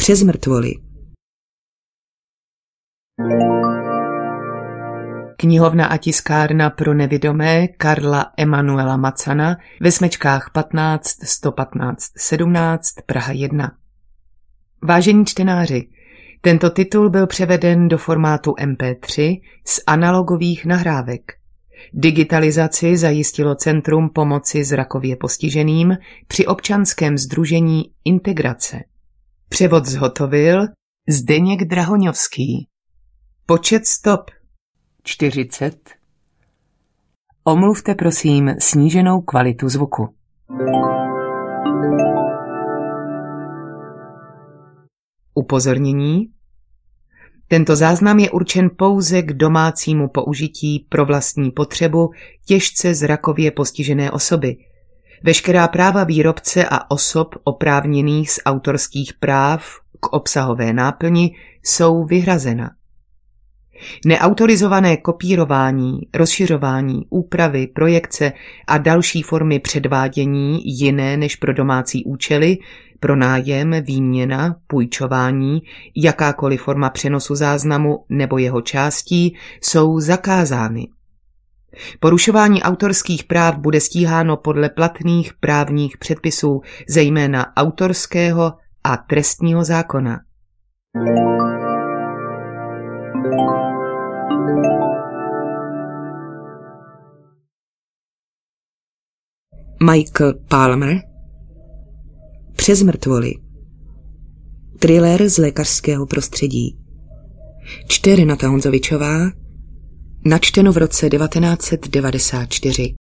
Přes mrtvoly. Knihovna a tiskárna pro nevidomé Karla Emanuela Macana ve Smečkách 15 115 17 Praha 1. Vážení čtenáři, tento titul byl převeden do formátu MP3 z analogových nahrávek. Digitalizaci zajistilo Centrum pomoci zrakově postiženým při občanském sdružení Integrace. Převod zhotovil Zdeněk Drahoňovský. Počet stop 40. Omluvte prosím sníženou kvalitu zvuku. Upozornění. Tento záznam je určen pouze k domácímu použití pro vlastní potřebu těžce zrakově postižené osoby. Veškerá práva výrobce a osob oprávněných z autorských práv k obsahové náplni jsou vyhrazena. Neautorizované kopírování, rozšiřování, úpravy, projekce a další formy předvádění jiné než pro domácí účely, pronájem, výměna, půjčování, jakákoliv forma přenosu záznamu nebo jeho částí jsou zakázány. Porušování autorských práv bude stíháno podle platných právních předpisů, zejména autorského a trestního zákona. Michael Palmer. Přes mrtvoly. Thriller z lékařského prostředí. Čte Renata Honzovičová. Načteno v roce 1994.